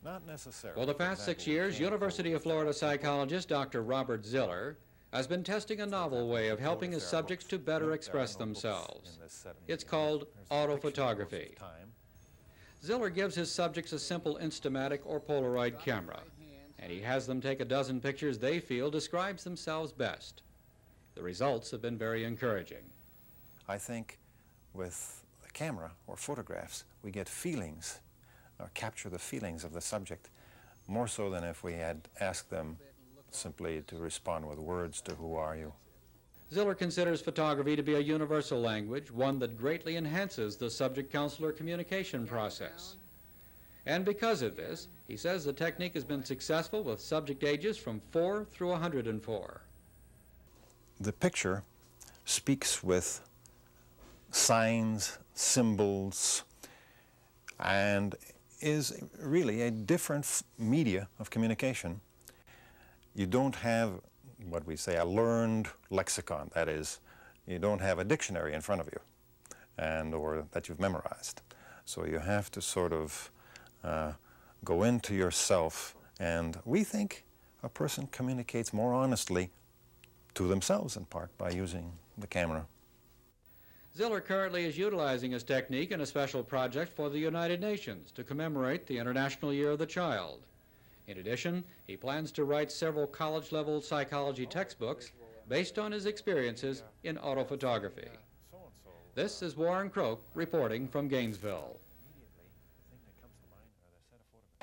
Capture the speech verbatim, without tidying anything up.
Not necessarily. For the past six years, University of Florida psychologist Doctor Robert Ziller has been testing a novel way of helping his subjects to better express themselves. It's called autophotography. Ziller gives his subjects a simple Instamatic or Polaroid camera, and he has them take a dozen pictures they feel describes themselves best. The results have been very encouraging. I think with the camera or photographs, we get feelings, or capture the feelings of the subject, more so than if we had asked them simply to respond with words to "who are you?" Ziller considers photography to be a universal language, one that greatly enhances the subject-counselor communication process. And because of this, he says the technique has been successful with subject ages from four through one hundred and four. The picture speaks with signs, symbols, and is really a different media of communication. You don't have what we say a learned lexicon. That is, you don't have a dictionary in front of you and or that you've memorized. So you have to sort of uh, go into yourself, and we think a person communicates more honestly to themselves in part by using the camera. Ziller currently is utilizing his technique in a special project for the United Nations to commemorate the International Year of the Child. In addition, he plans to write several college-level psychology textbooks based on his experiences in autophotography. This is Warren Croak reporting from Gainesville.